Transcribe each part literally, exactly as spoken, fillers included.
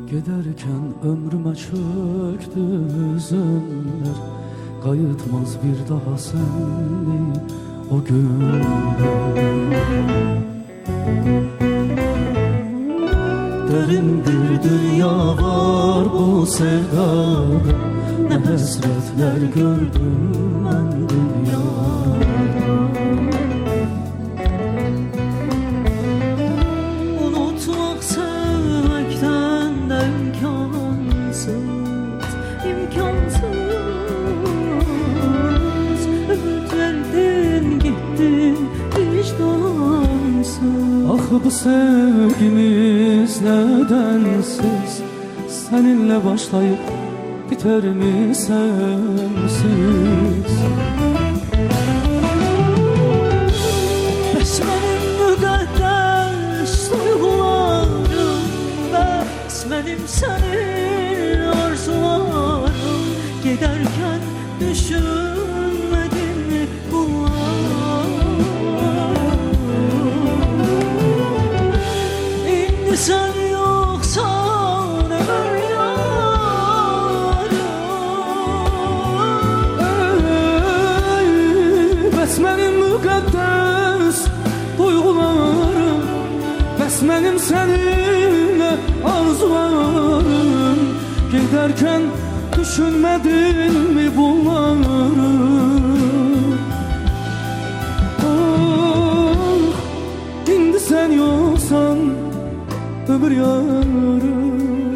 Giderken ömrüme çöktü hüzünler, kayıtmaz bir daha seni o günler. Derin bir dünya var bu sevdada, ne hasretler gördüm ben dünyada. Unutmak sevmekten de imkansız, imkansız. Ümit verdin gittin vicdansız. Ah bu sevgimiz nedensiz, seninle başlayıp biter mi sensiz? Bəs mənim müqəddəs duyğularım, bəs mənim sənin arzularım, gedərkən düşünmədin mi bunlar? İndi sən yoxsan ömür yarım. Bəs mənim müqəddəs duyğularım, bəs mənim səninlə arzularım, gedərkən düşünmədin mi bunları? Oh, indi sən yoxsan ömür yarım.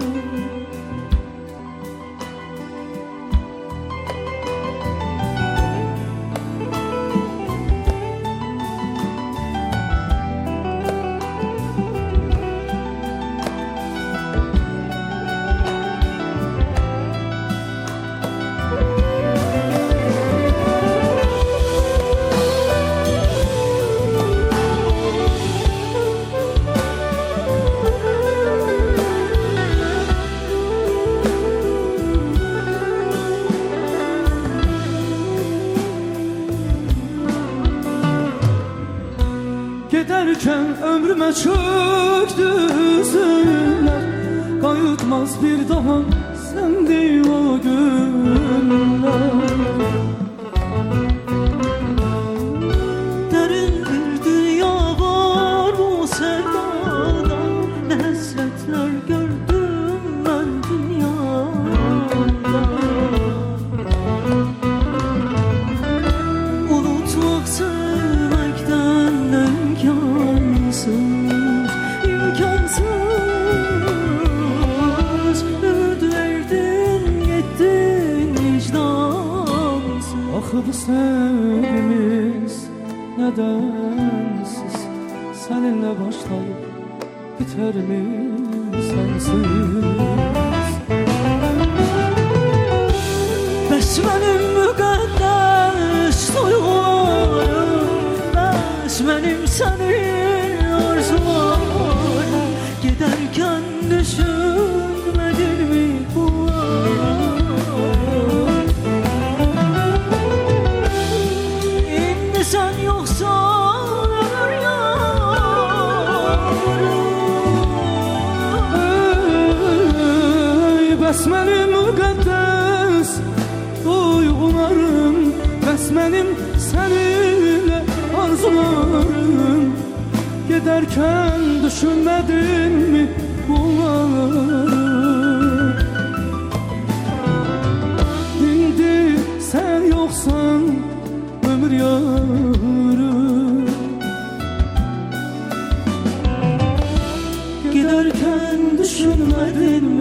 Giderken ömrüme çöktü hüzünler, kayıtmaz bir daha sendi o günler. Derin bir dünya var bu sevdada, ne hasretler gördüm ben dünyada. Unutmak sevmekten de imkansız, imkansız. Ümit verdin gittin vicdansız. Ah bu sevgimiz nedensiz, seninle başlayıp biter mi sensiz? Bəs mənim müqəddəs duyğularım, bəs mənim sənin arzularım, gedərkən düşünmədin mi bunlar? İndi sən yoxsan ömür yarım. Ey, bəs mənim müqəddəs duyğularım, bəs mənim səninlə arzularım, gedərkən düşünmədin mi bunları? İndi sən yoxsan ömür yarım, Giderken düşünmedin mi